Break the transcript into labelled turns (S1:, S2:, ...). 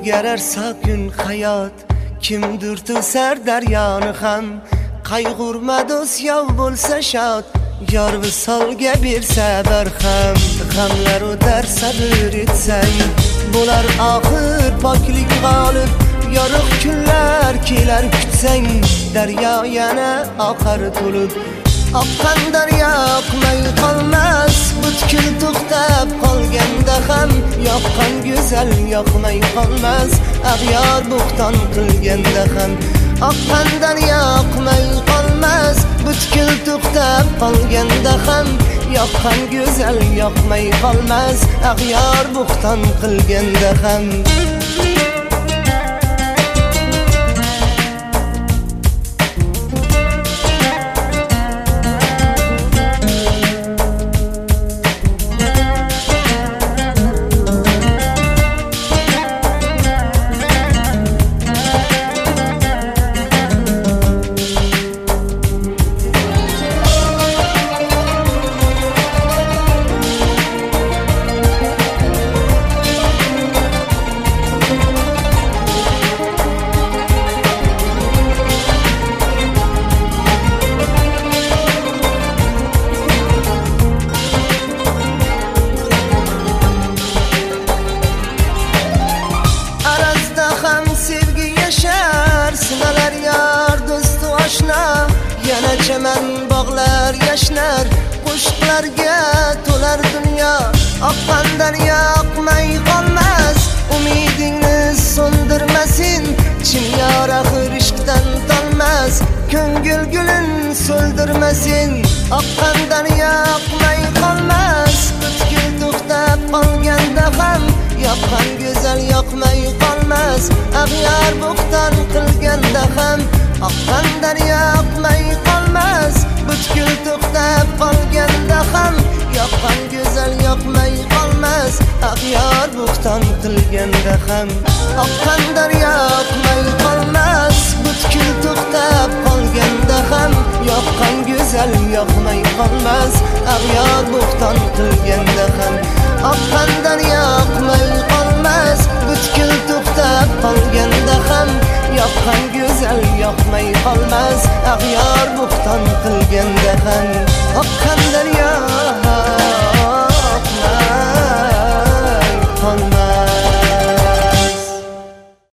S1: o'zgarar sokin hayot, kimdir to'sar daryoni ham. Qayg'urma do'st, yov bo'lsa shod, yor visolga bersa barham. G'amlar o'tar sabr etsang, bo'lar oxir poklik g'olib. Yorug' kunlar kelar kutsang, daryo yana oqar to'lib. Oqqan daryo oqmay qolmas, butkul to'xtab qolganda ham. Yoqqan go'zal yoqmay qolmas, ag'yor bo'xton qilganda ham. Oqqan daryo oqmay qolmas, butkul to'xtab qolganda ham. Yoqqan go'zal yoqmay qolmas, ag'yor bo'xton qilganda ham. Sinalar yar do'stu oshna, yana chaman bog'lar yashnar, qo'shiqlarga to'lar dunyo. Oqqan daryo oqmay qolmas, umidingni so'ndirmasin. Chin yor axir ishqdan tolmas, ko'ngil gulin so'ldirmasin. Oqqan daryo oqmay qolmas, butkul to'xtab qolganda ham. Yoqqan go'zal yoqmay qolmas, ag'yor bo'xton qilganda ham. Oqqan daryo oqmay qolmas, butkul to'xtab qolganda ham. Yoqqan go'zal yoqmay qolmas, ag'yor bo'xton qilganda ham. Oqqan daryo oqmay qolmas, butkul to'xtab qolganda ham. Yoqqan go'zal yoqmay qolmas, ag'yor bo'xton qilganda ham. Oqqan daryo oqmay qolmas, butkul to'xtab qolganda ham. Yoqqan go'zal yoqmay qolmas, ag'yor bo'xton qilganda ham. Oqqan